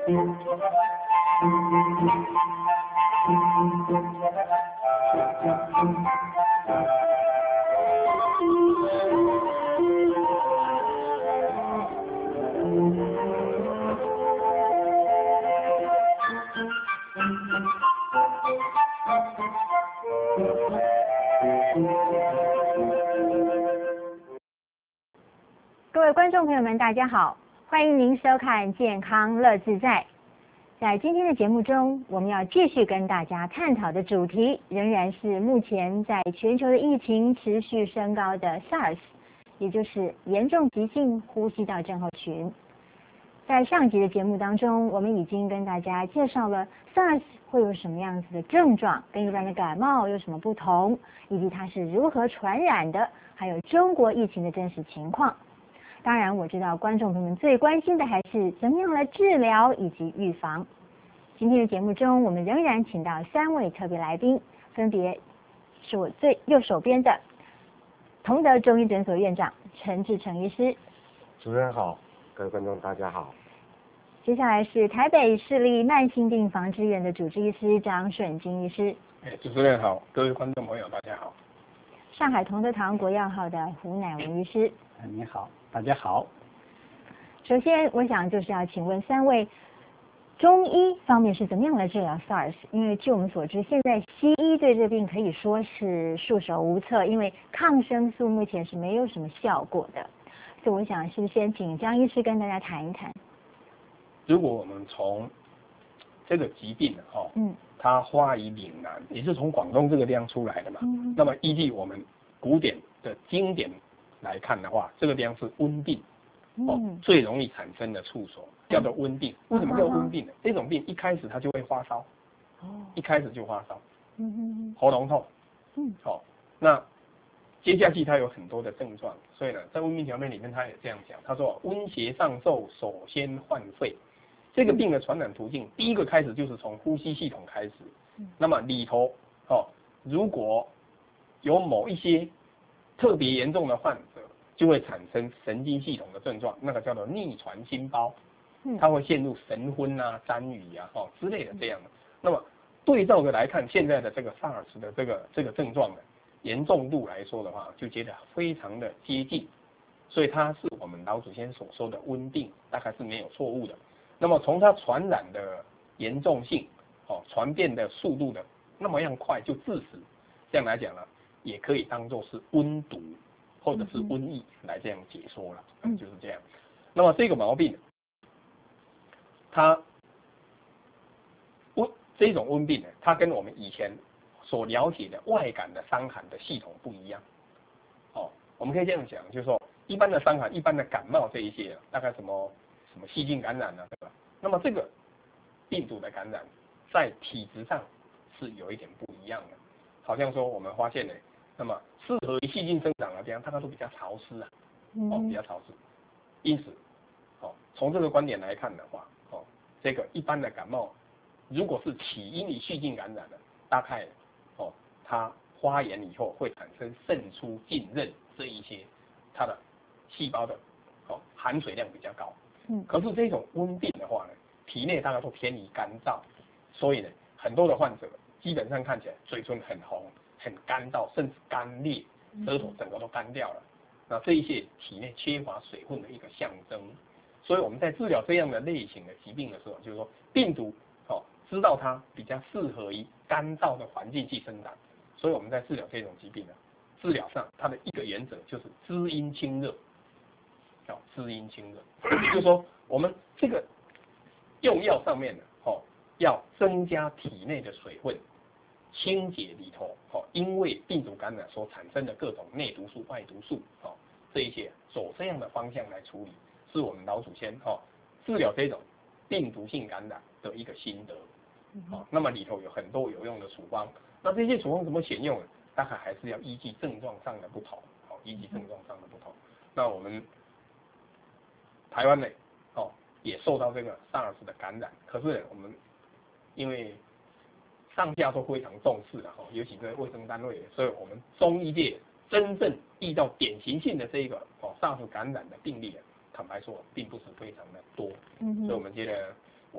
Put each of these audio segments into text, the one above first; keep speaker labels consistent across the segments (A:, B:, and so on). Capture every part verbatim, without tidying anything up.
A: 各位观众朋友们，大家好，欢迎您收看《健康乐自在》。在今天的节目中，我们要继续跟大家探讨的主题，仍然是目前在全球的疫情持续升高的 SARS， 也就是严重急性呼吸道症候群。在上集的节目当中，我们已经跟大家介绍了 SARS 会有什么样子的症状，跟一般的感冒有什么不同，以及它是如何传染的，还有中国疫情的真实情况。当然，我知道观众朋友们最关心的还是怎么样来治疗以及预防。今天的节目中，我们仍然请到三位特别来宾，分别是我最右手边的同德中医诊所院长陈志成医师。
B: 主持人好，各位观众大家好。
A: 接下来是台北市立慢性病防治院的主治医师张顺金医师。
C: 哎，主持人好，各位观众朋友大家好。
A: 上海同德堂国药号的胡乃文医师。
D: 你好，大家好。
A: 首先，我想就是要请问三位，中医方面是怎么样来治疗 SARS？ 因为据我们所知，现在西医对这个病可以说是束手无策，因为抗生素目前是没有什么效果的。所以我想是不是先请张医师跟大家谈一谈？
C: 如果我们从这个疾病哦，嗯，它发于岭南，也是从广东这个地方出来的嘛，嗯，那么依据我们古典的经典来看的话，这个地方是温病，哦，嗯、最容易产生的处所叫做温病。为什么叫温病呢？这种病一开始它就会发烧，哦，一开始就发烧，嗯哼，喉咙痛，嗯，好、哦，那接下去它有很多的症状，所以呢，在温病条面里面它也这样讲，他说温邪上受，首先患肺。这个病的传染途径，第一个开始就是从呼吸系统开始，那么里头哦，如果有某一些特别严重的患者，就会产生神经系统的症状，那个叫做逆传心包，它会陷入神昏啊、沾雨啊、哦之类的这样的。那么对照着来看，现在的这个 SARS 的这个这个症状呢，严重度来说的话，就觉得非常的接近，所以它是我们老祖先所说的温病，大概是没有错误的。那么从它传染的严重性，哦，传变的速度的那么样快就致死，这样来讲呢，也可以当作是温毒或者是瘟疫来这样解说了，嗯，就是这样。那么这个毛病，它温这种温病呢，它跟我们以前所了解的外感的伤寒的系统不一样，哦，我们可以这样讲，就是说一般的伤寒、一般的感冒这一些，大概什么。什么细菌感染啊，对吧？那么这个病毒的感染，在体质上是有一点不一样的。好像说我们发现呢，那么适合于细菌生长的地方，它都比较潮湿啊，哦，比较潮湿。因此，哦，从这个观点来看的话，哦，这个一般的感冒，如果是起因于细菌感染的，大概哦，它发炎以后会产生渗出、浸润这一些，它的细胞的哦含水量比较高。可是这种温病的话呢，体内大概都偏于干燥，所以呢，很多的患者基本上看起来嘴唇很红、很干燥，甚至干裂，舌头整个都干掉了。那这一些体内缺乏水分的一个象征。所以我们在治疗这样的类型的疾病的时候，就是说病毒哦，知道它比较适合于干燥的环境去生长，所以我们在治疗这种疾病呢，治疗上它的一个原则就是滋阴清热。哦，滋阴清热，也就是说，我们这个用药上面呢，哦，要增加体内的水分，清洁里头，哦，因为病毒感染所产生的各种内毒素、外毒素，哦，这一些走这样的方向来处理，是我们老祖先哦治疗这种病毒性感染的一个心得。哦，那么里头有很多有用的处方，那这些处方怎么选用呢？大概还是要依据症状上的不同，哦，依据症状上的不同，那我们。台湾呢，哦，也受到这个 SARS 的感染，可是呢我们因为上下都非常重视的哈，尤其是卫生单位，所以我们中医界真正遇到典型性的这个哦 SARS 感染的病例，坦白说并不是非常的多，嗯，所以我们觉得我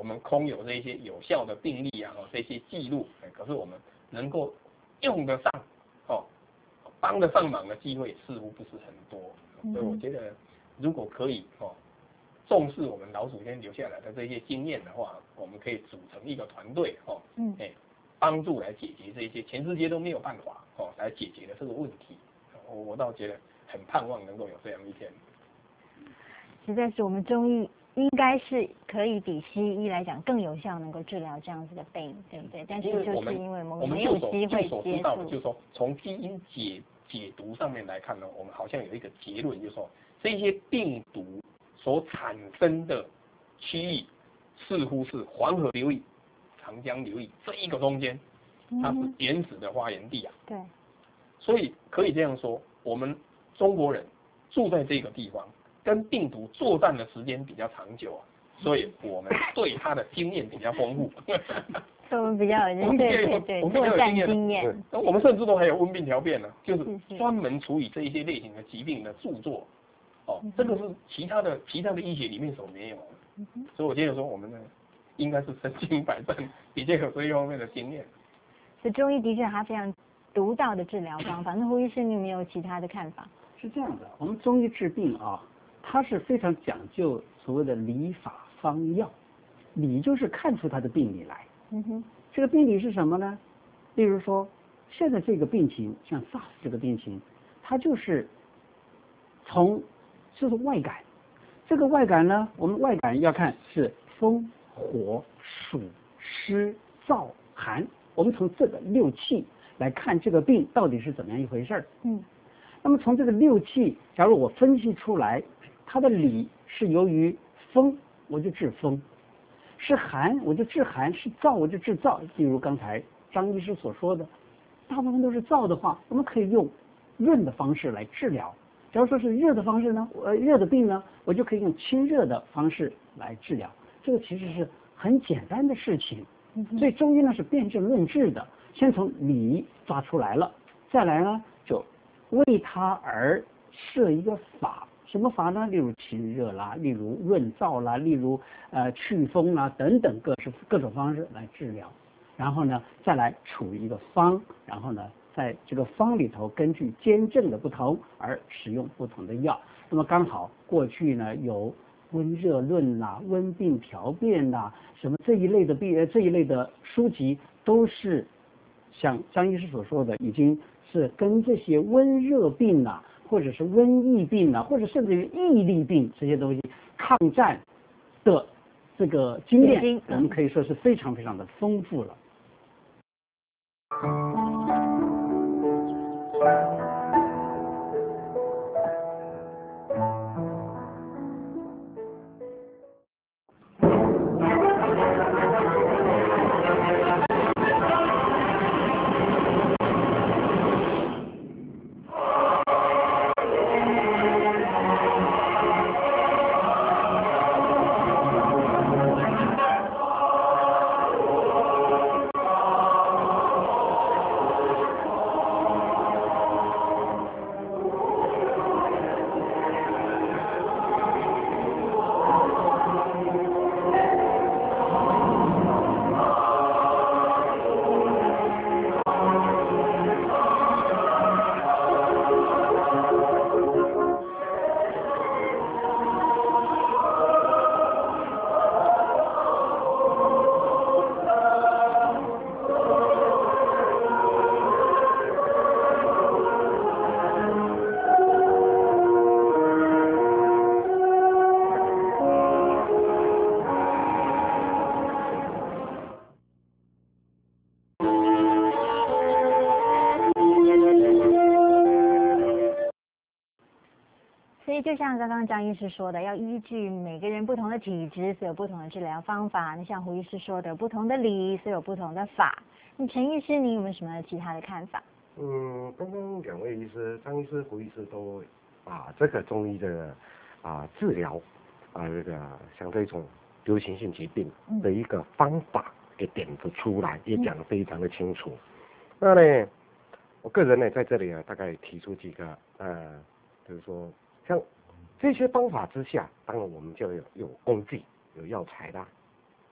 C: 我们空有这些有效的病例啊，哦，这些记录，可是我们能够用得上，哦，帮得上忙的机会似乎不是很多，所以我觉得如果可以哦，重视我们老祖先留下来的这些经验的话，我们可以组成一个团队哦，嗯，哎，帮助来解决这些全世界都没有办法哦来解决的这个问题，我我倒觉得很盼望能够有这样一天。
A: 实在是我们中医应该是可以比西医来讲更有效，能够治疗这样子的病，对不对？但是就是因为我们没有机会接触，
C: 就是说从基因解解读上面来看呢，我们好像有一个结论，就是说这些病毒所产生的区域似乎是黄河流域、长江流域这一个中间，它是原始的发源地啊。
A: 对，
C: 所以可以这样说，我们中国人住在这个地方，跟病毒作战的时间比较长久啊，所以我们对它的经验比较丰富。
A: 所以我们比较有对对对作战经验。
C: 我们甚至都还有温病调变呢，就是专门处理这一些类型的疾病的著作。哦，这个是其他的其他的医学里面所没有的，嗯、所以我觉得说我们呢应该是身经百战，比较有这一方面的经验。
A: 所以中医的确它非常独到的治疗方法。那胡医师，你有没有其他的看法？
D: 是这样的，我们中医治病啊，它是非常讲究所谓的理法方药，理就是看出它的病理来。嗯哼，这个病理是什么呢？例如说，现在这个病情，像 SARS 这个病情，它就是从就是外感，这个外感呢，我们外感要看是风、火、暑、湿、燥、寒，我们从这个六气来看这个病到底是怎么样一回事儿。嗯，那么从这个六气，假如我分析出来，它的理是由于风，我就治风；是寒，我就治寒；是燥，我就治燥。例如刚才张医师所说的，大部分都是燥的话，我们可以用润的方式来治疗。假如说是热的方式呢，呃，热的病呢，我就可以用清热的方式来治疗。这个其实是很简单的事情。所以中医呢是辨证论治的，先从理抓出来了，再来呢就为它而设一个法。什么法呢？例如清热啦，例如润燥啦，例如呃祛风啦等等各式各种方式来治疗。然后呢，再来处一个方，然后呢，在这个方里头，根据兼症的不同而使用不同的药。那么刚好过去呢有温热论呐、温病调变呐、什么这一类的病这一类的书籍，都是像张医师所说的，已经是跟这些温热病呐、或者是瘟疫病啊，或者甚至于疫力病这些东西抗战的这个经验，我们可以说是非常非常的丰富了。
A: 所以就像刚刚张医师说的，要依据每个人不同的体质，所以有不同的治疗方法。那像胡医师说的，不同的理，所以有不同的法。那陈医师，您有没有什么其他的看法？
B: 嗯，刚刚两位医师，张医师、胡医师都把这个中医的啊治疗啊这个像这种流行性疾病的一个方法给点子出来，也讲得非常的清楚。那呢，我个人呢在这里啊，大概提出几个呃，就是说。像这些方法之下，当然我们就有有工具、有药材啦。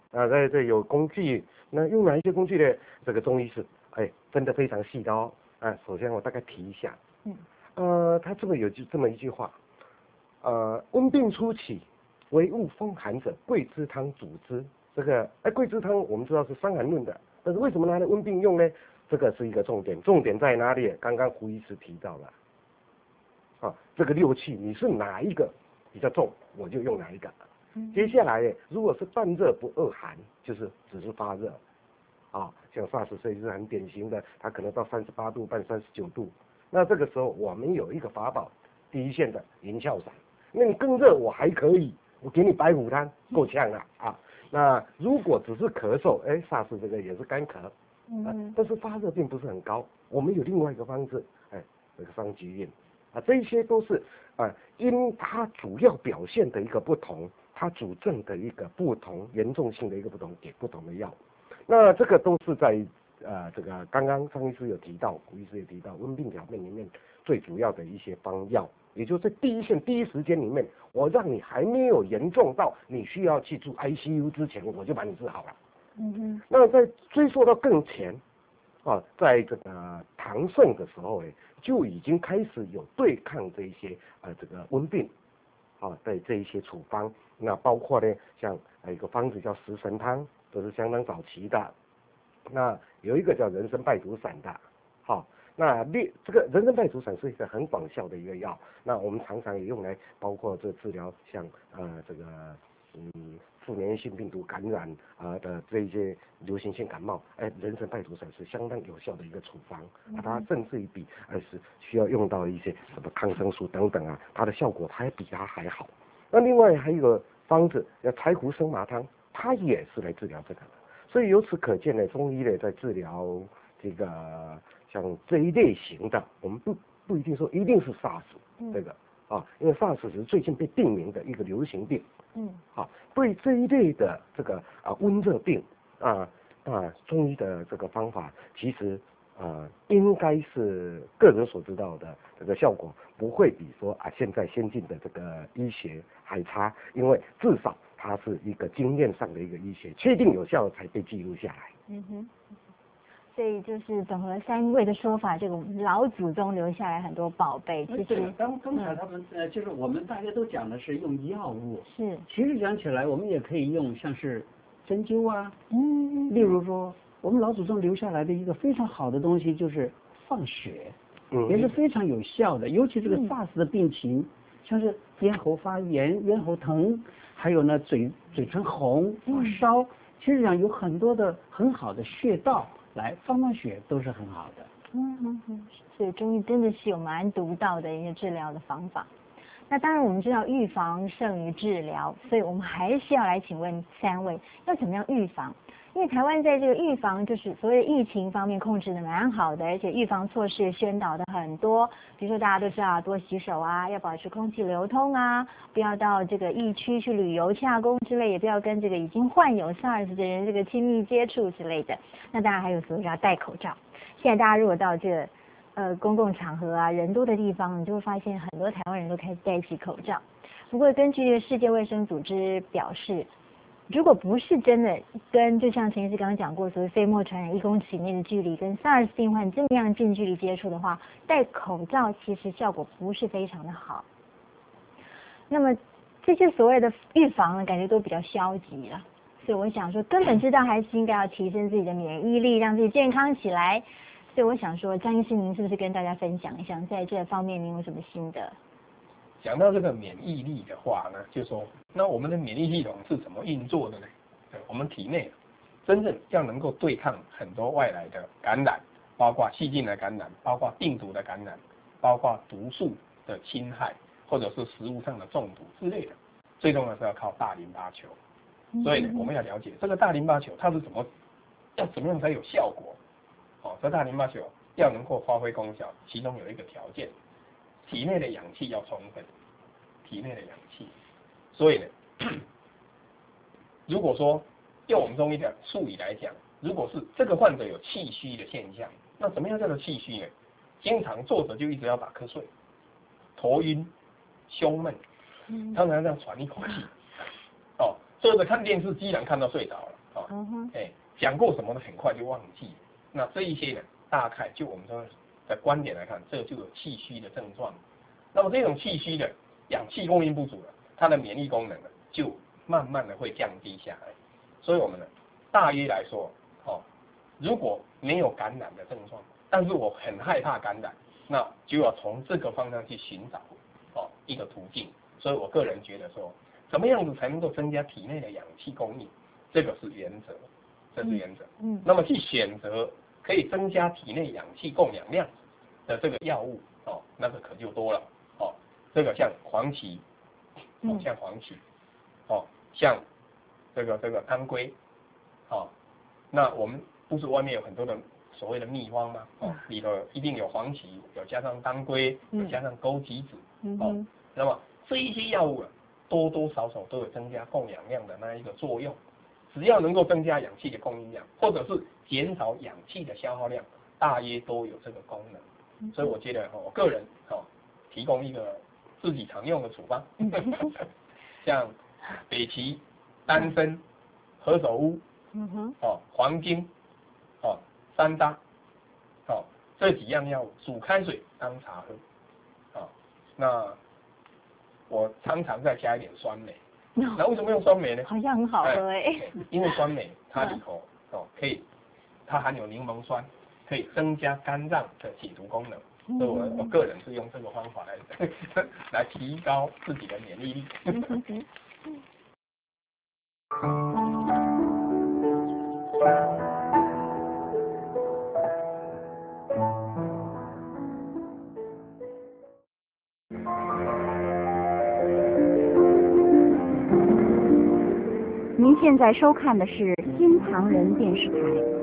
B: 啊，在这有工具，那用哪一些工具呢？这个中医是哎分得非常细的哦。啊，首先我大概提一下，嗯，呃，他这么有这么一句话，呃，温病初起，为恶风寒者，桂枝汤主之。这个哎，桂枝汤我们知道是伤寒论的，但是为什么拿来温病用呢？这个是一个重点，重点在哪里？刚刚胡医师提到了，啊，这个六气你是哪一个比较重，我就用哪一个。嗯、接下来如果是半热不恶寒，就是只是发热，啊，像 SARS 所以是很典型的，它可能到三十八度半、三十九度，那这个时候我们有一个法宝，第一线的银翘散，那你更热我还可以，我给你白虎汤，够呛了啊。那如果只是咳嗽，哎 ，SARS 这个也是干咳，嗯，但是发热并不是很高，我们有另外一个方式，哎，这个桑菊印，啊，这些都是啊，因它主要表现的一个不同，它主症的一个不同，严重性的一个不同，给不同的药。那这个都是在呃这个刚刚张医师有提到，胡医师也提到，温病条面里面最主要的一些方药，也就是在第一线第一时间里面，我让你还没有严重到你需要去住 I C U 之前，我就把你治好了。嗯哼。那在追溯到更前，啊，在这个唐宋的时候，哎，就已经开始有对抗这一些呃这个温病，啊的这一些处方，那包括呢，像有一个方子叫食神汤，都是相当早期的。那有一个叫人参败毒散的，好，那列这个人参败毒散是一个很广效的一个药，那我们常常也用来包括这治疗像呃这个嗯副粘性病毒感染啊、呃、的这一些流行性感冒，哎，人参败毒散是相当有效的一个处方，啊，它甚至于比呃是需要用到一些什么抗生素等等啊，它的效果还比它还好。那另外还有一个方子叫柴胡生麻汤，它也是来治疗这个的。所以由此可见呢，中医呢在治疗这个像这一类型的，我们不不一定说一定是 SARS 这个、嗯、啊，因为 SARS 是最近被定名的一个流行病，嗯，啊，对这一类的这个啊温热病啊啊中医的这个方法，其实啊应该是个人所知道的这个效果不会比说啊现在先进的这个医学还差，因为至少它是一个经验上的一个医学，确定有效才被记录下来。
A: 嗯哼，所以就是总和三位的说法，这个老祖宗留下来很多宝贝。其实
D: 刚刚才他们、嗯、呃，就是我们大家都讲的是用药物，
A: 是，
D: 其实讲起来我们也可以用像是针灸啊，嗯，例如说我们老祖宗留下来的一个非常好的东西就是放血，嗯，也是非常有效的，尤其这个 SARS 的病情。嗯，像是咽喉发炎、咽喉疼，还有呢嘴嘴唇红、发烧，其实讲有很多的很好的穴道来放放血都是很好的。
A: 嗯嗯嗯，所以中医真的是有蛮独到的一些治疗的方法。那当然我们知道预防胜于治疗，所以我们还是要来请问三位，要怎么样预防？因为台湾在这个预防，就是所谓的疫情方面控制的蛮好的，而且预防措施宣导的很多，比如说大家都知道多洗手啊，要保持空气流通啊，不要到这个疫区去旅游洽公之类，也不要跟这个已经患有 SARS 的人这个亲密接触之类的。那当然还有所谓要戴口罩。现在大家如果到这个呃公共场合啊人多的地方，你就会发现很多台湾人都开始戴起口罩。不过根据这个世界卫生组织表示，如果不是真的跟就像陈医师刚刚讲过，所谓飞沫传染一公尺以内的距离，跟 SARS 病患这么样近距离接触的话，戴口罩其实效果不是非常的好。那么这些所谓的预防呢，感觉都比较消极了。所以我想说，根本之道还是应该要提升自己的免疫力，让自己健康起来。所以我想说，张医师您是不是跟大家分享一下，在这方面您有什么心得？
C: 讲到这个免疫力的话呢，就说那我们的免疫系统是怎么运作的呢？我们体内真正要能够对抗很多外来的感染，包括细菌的感染，包括病毒的感染，包括毒素的侵害，或者是食物上的中毒之类的，最重要是要靠大淋巴球。所以呢，我们要了解这个大淋巴球它是怎么要怎么样才有效果。哦，这大淋巴球要能够发挥功效，其中有一个条件。体内的氧气要充分，体内的氧气，所以呢，如果说用我们中医的术语来讲，如果是这个患者有气虚的现象，那怎么样叫做气虚呢？经常坐着就一直要打瞌睡，头晕、胸闷，常常这样喘一口气，哦，坐着看电视，居然看到睡着了， 嗯哼，哎，讲过什么呢？很快就忘记。那这一些呢，大概就我们说的观点来看，这就有气虚的症状。那么这种气虚的氧气供应不足了，它的免疫功能呢，就慢慢的会降低下来。所以我们呢，大约来说，哦，如果没有感染的症状，但是我很害怕感染，那就要从这个方向去寻找哦一个途径。所以我个人觉得说，怎么样子才能够增加体内的氧气供应，这个是原则，这是原则。嗯。嗯那么去选择可以增加体内氧气供氧量的这个药物哦，那个可就多了哦。这个像黄芪，哦，像黄芪，哦，像这个这个当归，哦，那我们不是外面有很多的所谓的秘方吗？哦，里头一定有黄芪，有加上当归，有加上枸杞子，哦，嗯、那么这一些药物啊，多多少少都有增加供氧量的那一个作用。只要能够增加氧气的供应量，或者是减少氧气的消耗量，大约都有这个功能。所以我觉得，我个人哦，提供一个自己常用的处方，像北芪、丹参、何首乌，哦，黄精，哦，山楂，哦，这几样药物煮开水当茶喝，哦，那我常常再加一点酸梅。那为什么用酸梅呢？
A: 好像很好喝哎、
C: 欸。因为酸梅它里头哦可以，它含有柠檬酸，可以增加肝脏的解毒功能。所以我我个人是用这个方法来来提高自己的免疫力。
E: 您现在收看的是新唐人电视台。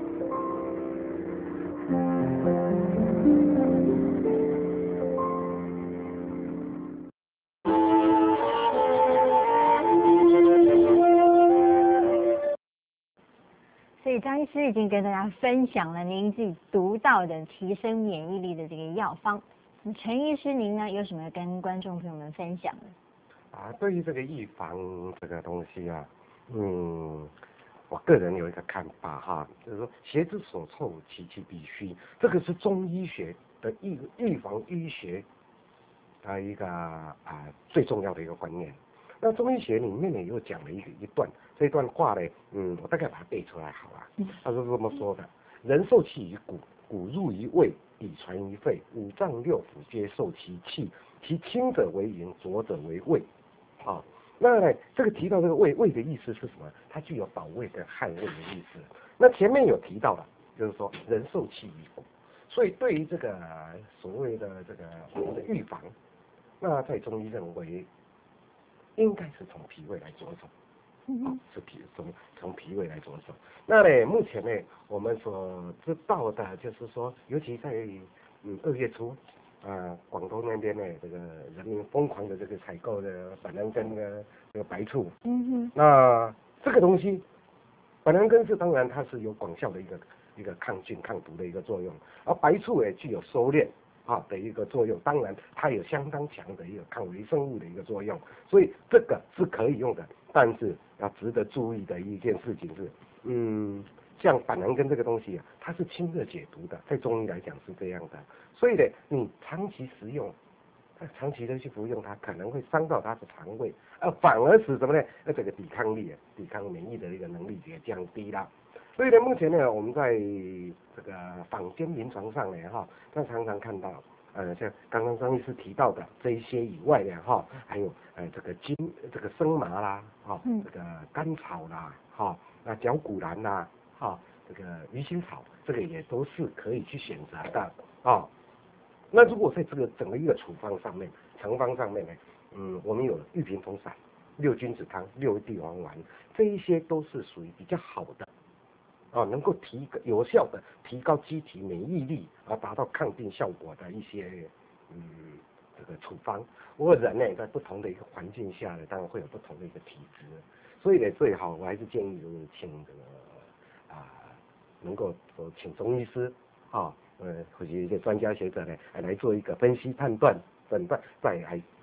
A: 所以张医师已经跟大家分享了您自己独到的提升免疫力的这个药方。那陈医师您呢有什么跟观众朋友们分享的？
B: 啊，对于这个预防这个东西啊，嗯，我个人有一个看法哈，就是说邪之所凑，其其必须，这个是中医学的预预防医学的一个啊最重要的一个观念。那中医学里面呢又讲了一个一段，这段话呢，嗯，我大概把它背出来好了。他是这么说的：人受气于骨，骨入于胃，底传于肺，五脏六腑皆受其气，其清者为营，浊者为胃。啊，那呢，这个提到这个胃，胃的意思是什么？它具有保卫跟捍卫的意思。那前面有提到了，就是说人受气于骨，所以对于这个所谓的这个我们的预防，那在中医认为，应该是从脾胃来着手。啊，是脾从从脾胃来着手。那呢，目前呢，我们所知道的就是说，尤其在嗯二月初。啊，广东那边呢，这个人民疯狂的这个采购的板蓝根的这个白醋，嗯哼，那这个东西，板蓝根是当然它是有广效的一个一个抗菌抗毒的一个作用，而白醋也具有收敛啊的一个作用，当然它有相当强的一个抗微生物的一个作用，所以这个是可以用的，但是要值得注意的一件事情是，嗯。像板蓝根这个东西啊，它是清热解毒的，在中医来讲是这样的。所以呢，你长期食用，长期的去服用它，可能会伤到它的肠胃，呃，反而使什么呢？呃，这个抵抗力、抵抗免疫的一个能力也降低了。所以呢，目前呢，我们在这个坊间临床上呢，哈，那常常看到，呃，像刚刚张医师提到的这一些以外呢，哈，还有呃这个金这个生麻啦，哈，这个甘草啦，哈，那绞股蓝啦。啊，这个鱼腥草，这个也都是可以去选择的啊。那如果在这个整个一个处方上面、成方上面呢，嗯，我们有玉屏风散、六君子汤、六地黄丸，这一些都是属于比较好的啊，能够提有效的提高机体免疫力而达到抗病效果的一些嗯这个处方。不过人呢，在不同的一个环境下呢，当然会有不同的一个体质，所以呢，最好我还是建议就是请这个。啊，能够说请中医师啊，呃，或者一些专家学者呢，来做一个分析判断、诊断，再来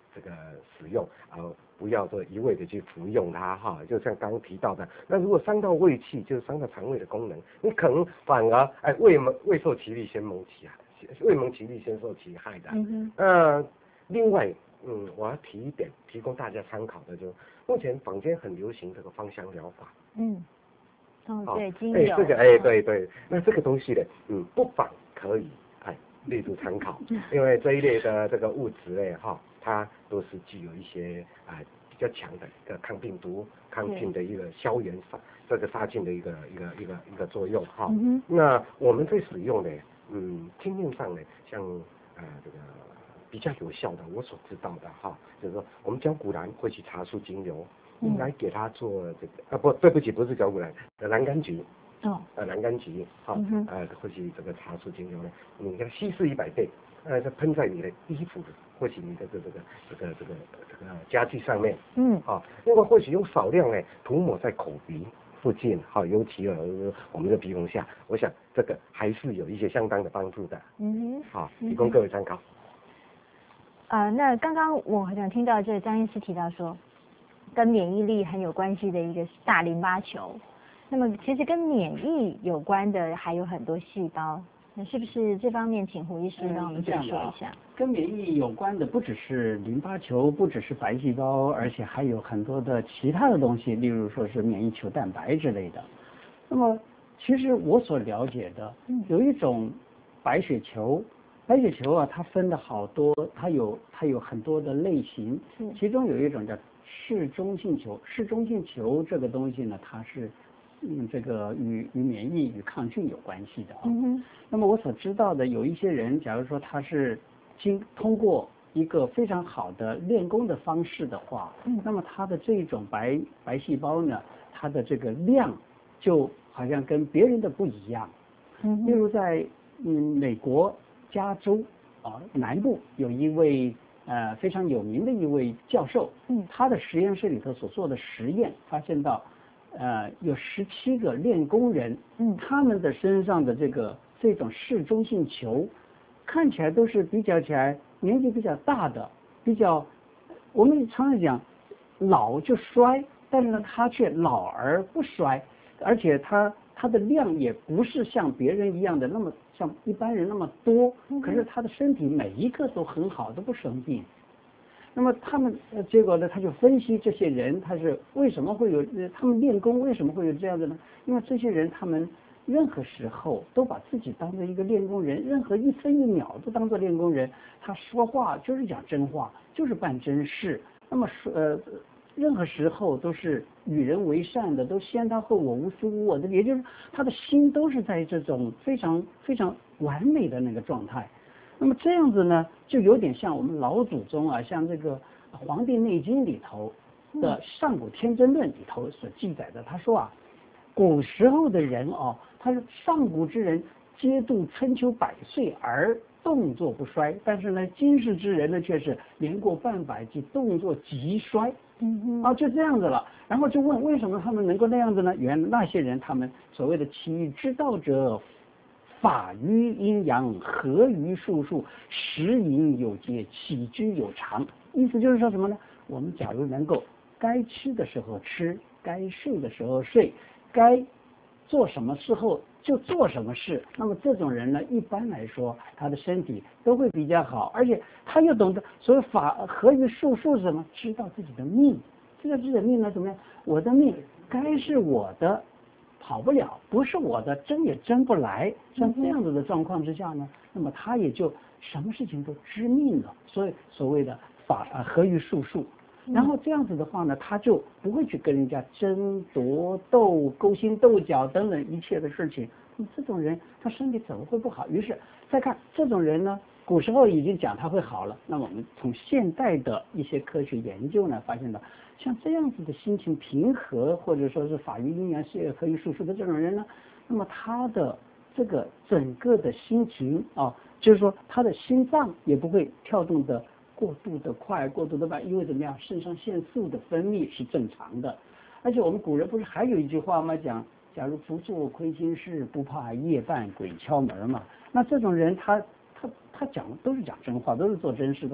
B: 这个使用，啊，不要说一味的去服用它哈。就像刚刚提到的，那如果伤到胃气，就是伤到肠胃的功能，你可能反而哎胃蒙胃受其利，先蒙其害，胃蒙其利，先受其害的。嗯哼。呃，另外，嗯，我要提一点，提供大家参考的，就目前坊间很流行这个芳香疗法。
A: 嗯。哦，对，精
B: 油。哎，这个哎，对对，那这个东西呢，嗯，不妨可以哎列入参考，因为这一类的这个物质类哈，它都是具有一些啊、呃、比较强的一个抗病毒、抗菌的一个消炎杀这个杀菌的一个一个一个一个作用哈。嗯、那我们在使用呢，嗯，经验上呢，像呃这个比较有效的，我所知道的哈，就是说我们焦骨兰会去茶树精油。嗯、来给他做这个啊不对不起不是焦骨兰，蓝柑橘哦呃蓝柑橘好、嗯、呃或许这个茶树精油呢，你看稀释一百倍，呃它喷在你的衣服或许你的这个这个这个这个这个家具上面嗯啊，另外或许用少量呢涂抹在口鼻附近好、尤其呃我们的鼻孔下，我想这个还是有一些相当的帮助的嗯好提供各位参考。
A: 啊、呃、那刚刚我好像听到这张医师提到说。跟免疫力很有关系的一个大淋巴球，那么其实跟免疫有关的还有很多细胞，那是不是这方面请胡医师帮我们解说一下？
D: 嗯、跟免疫有关的不只是淋巴球，不只是白细胞，而且还有很多的其他的东西，例如说是免疫球蛋白之类的。那么其实我所了解的，有一种白血球。白血球啊，它分的好多，它有它有很多的类型，其中有一种叫嗜中性球。嗜中性球这个东西呢，它是嗯这个与与免疫与抗菌有关系的啊。嗯、那么我所知道的有一些人，假如说他是经通过一个非常好的练功的方式的话，嗯、那么他的这种白白细胞呢，它的这个量就好像跟别人的不一样。嗯、例如在嗯美国。加州啊南部有一位呃非常有名的一位教授，嗯，他的实验室里头所做的实验发现到，呃有十七个练功人，嗯，他们的身上的这个这种嗜中性球，看起来都是比较起来年纪比较大的，比较我们常常讲老就衰，但是呢他却老而不衰，而且他他的量也不是像别人一样的那么。像一般人那么多，可是他的身体每一个都很好，都不生病。那么他们结果呢，他就分析这些人，他是为什么会有他们练功为什么会有这样的呢？因为这些人他们任何时候都把自己当做一个练功人，任何一分一秒都当做练功人。他说话就是讲真话，就是办真事。那么说呃。任何时候都是与人为善的，都先他后我无私无我的，也就是他的心都是在这种非常非常完美的那个状态。那么这样子呢，就有点像我们老祖宗啊，像这个《黄帝内经》里头的《上古天真论》里头所记载的，他说啊，古时候的人哦，他是上古之人，皆度春秋百岁而动作不衰，但是呢，今世之人呢，却是年过半百即动作极衰。嗯啊，就这样子了。然后就问为什么他们能够那样子呢？原来那些人他们所谓的其之道者，法于阴阳，合于术数，食饮有节，起居有常。意思就是说什么呢？我们假如能够该吃的时候吃，该睡的时候睡，该做什么时候就做什么事，那么这种人呢，一般来说他的身体都会比较好，而且他又懂得所谓法合于术数是什么，知道自己的命，知道自己的命呢怎么样？我的命该是我的，跑不了，不是我的，争也争不来。像这样子的状况之下呢，那么他也就什么事情都知命了。所以所谓的法啊合于术数。然后这样子的话呢，他就不会去跟人家争夺斗、勾心斗角等等一切的事情。那么这种人，他身体怎么会不好？于是再看这种人呢，古时候已经讲他会好了。那么我们从现代的一些科学研究呢，发现到像这样子的心情平和，或者说是法于阴阳、事业合于术数的这种人呢，那么他的这个整个的心情啊，就是说他的心脏也不会跳动的过度的快，过度的慢，因为怎么样，肾上腺素的分泌是正常的。而且我们古人不是还有一句话吗？讲假如不做亏心事，不怕夜半鬼敲门嘛。那这种人他他他讲都是讲真话，都是做真事的话，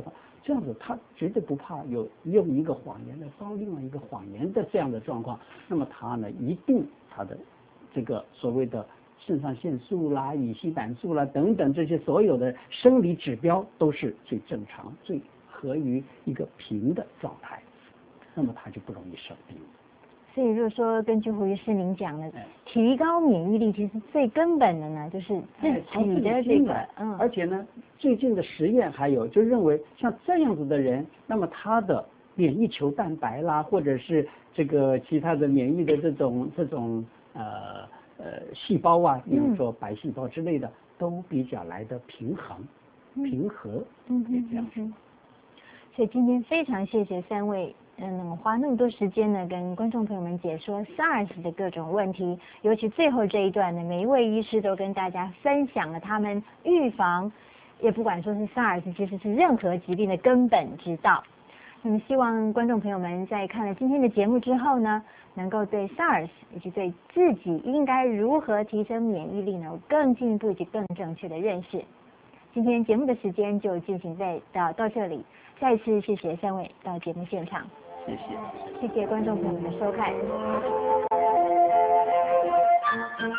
D: 这样子他绝对不怕有用一个谎言来包另外一个谎言的这样的状况，那么他呢一定他的这个所谓的肾上腺素啦、乙烯胆素啦等等这些所有的生理指标都是最正常、最合于一个平的状态，那么他就不容易生病。
A: 所以，如果说根据胡医师您讲的，提高免疫力，其实最根本的呢，就是自己的这个，
D: 嗯，而且呢，最近的实验还有就认为，像这样子的人，那么他的免疫球蛋白啦，或者是这个其他的免疫的这种这种呃呃细胞啊，比如说白细胞之类的，都比较来的平衡、平和，
A: 嗯嗯这样子。所以今天非常谢谢三位。嗯，花那么多时间呢，跟观众朋友们解说 SARS 的各种问题，尤其最后这一段呢，每一位医师都跟大家分享了他们预防，也不管说是 SARS， 其实是任何疾病的根本之道。那么，希望观众朋友们在看了今天的节目之后呢，能够对 SARS 以及对自己应该如何提升免疫力呢，有更进一步以及更正确的认识。今天节目的时间就进行在到到这里，再一次谢谢三位到节目现场。
D: 谢谢，
A: 谢谢观众朋友们的收看。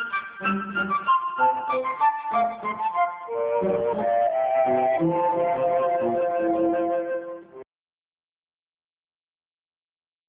B: Thank you.